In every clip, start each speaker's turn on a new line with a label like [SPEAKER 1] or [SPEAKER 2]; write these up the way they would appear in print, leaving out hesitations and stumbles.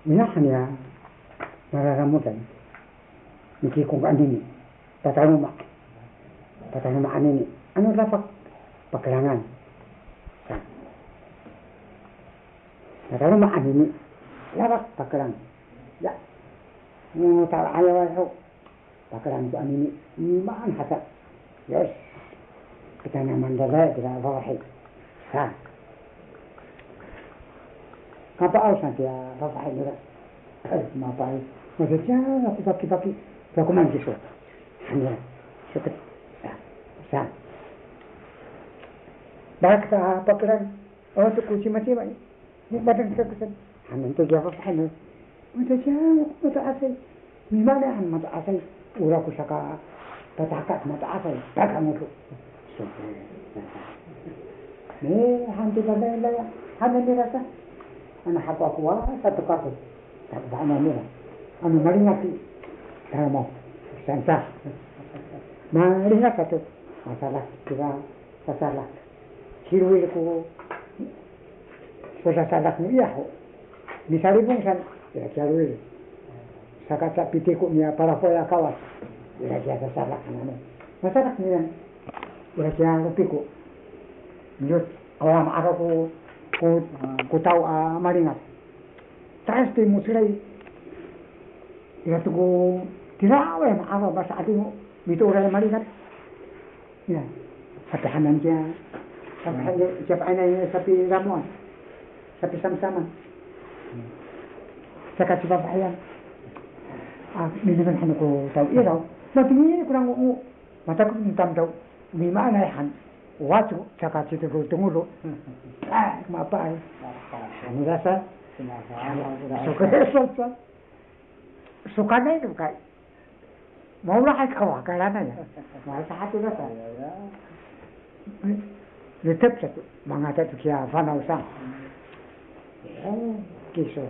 [SPEAKER 1] Minahan ya mararamutan niki kung anini tatanuma anini ano dapat paglangan sa tatanuma anini dapat paglang ya mo ta ayaw ayaw paglang ko anini maan hata yes kita naman dala kita wahid sa kapal saja bapak ini mapai maksudnya aku baki dokumen gitu hanya seperti sa bakta pakiran oh tu kunci macam ni badan kita kesan hanya tu dia bapak ini maksudnya mata asai mana han mata asai ura ku saka patakat mata asai tak kamu tu ni hantu badan lah hanya ni rasa ana hapa kuwa satu kasus tak bana mira anu maringati termo sensa maringat satu masalah kita masalah hiruil ku masalah ni ya ho misali bungsan ya hiruil sakaca pitiku nya para foya kawas ya dia masalah kana masalah ni ya dia lupiku njut awam araku ku tahu maringat saya di musilai ya tuh tirawe apa bahasa adimu itu orang maringat ya sampai hanannya sampai siapa anaknya sapi ramuan sapi sama-sama saya kasih bapak ayam minuman hanku tahu iya tahu nanti ini kurang mata ku minta tahu gimana ya han wajib saya kasih tunggu apa ya? Ini rasa suka itu kayak mau lah kau karena ya, masa hati rasa. Letep satu mengata tu kia fana usang, kisah.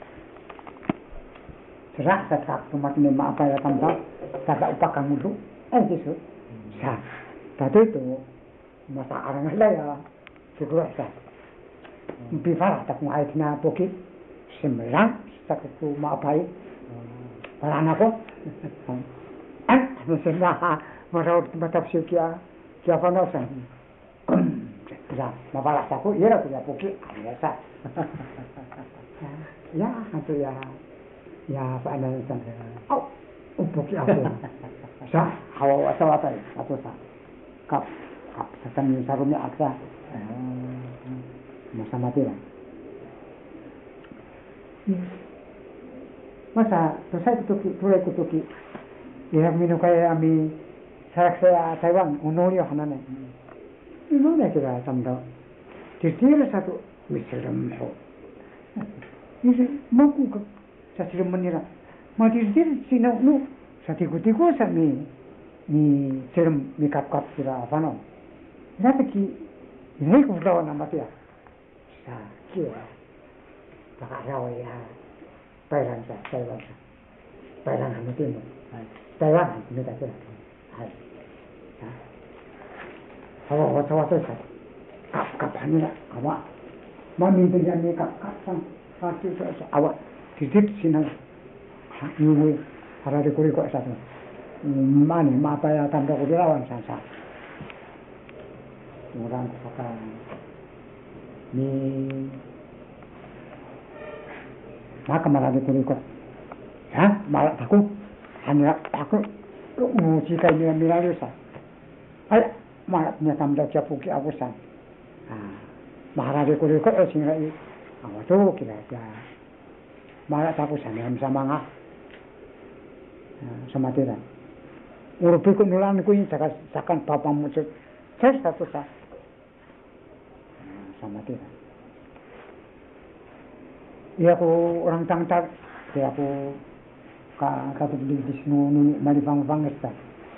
[SPEAKER 1] Serak serak cuma ni apa ya tambah, tak upah kamu tu, kisah. Sah, tadi itu masa orang lah ya. Segera sah. Bifara tak mau aitna poki sembilan tak ku mau apa para anakku semua meraup tempat siapa siapa nasa ya mabalas aku iya aku ya poki biasa ya itu ya apa anda sampai poki aku sah hawa asal apa satu sah kap setan sarumnya aksa masa mati lah. Masa saya kutuki, ya minum kayak ami saya Taiwan unolio hanane. Ini mana kira samdo? Jadi satu misalnya ho. Ini mampu ke saya sudah menira. Mati jadi sini nu saya tiku sami ni serum mikap kira apa no? Nanti ini kurang nama dia. Kira tak rawa ya Taiwan kami timur Taiwan kami tak kira kalau waktu kap hani lah awak mami dengan ni kap sang satu awak titik sini ni ada di kuri kok satu mana apa ya tanda kudirawan sansa orang sekarang ni maka malah dikuri kok ya malah aku hanya aku jika ini milarusa ay malah punya tambah japuki aku san malah dikuri kok sehingga ini awak tu kira ya malah aku san yang sama ngah sama tidak urupi ku nulan ku ini sakan papa muncul saya satu sah sama tidak. Ya aku orang tangtar, ya aku kata di sini mari bang esta.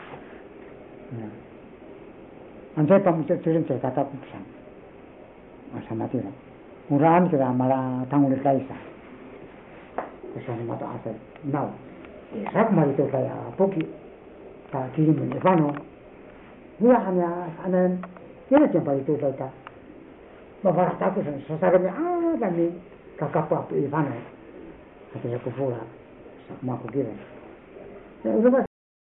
[SPEAKER 1] Anjay pamuncul turun saya kata pesan. Sama tidak. Murahan kira malah tanggung laisa. Kesan mata asal. Now, sak mari tu saya poki. Tak kirim ni pano. Dia hanya anan. Dia sampai itu saya. Bapak aku sesarannya kami kakak apa Ivano Hati aku pula, sama aku kira. Ya, udah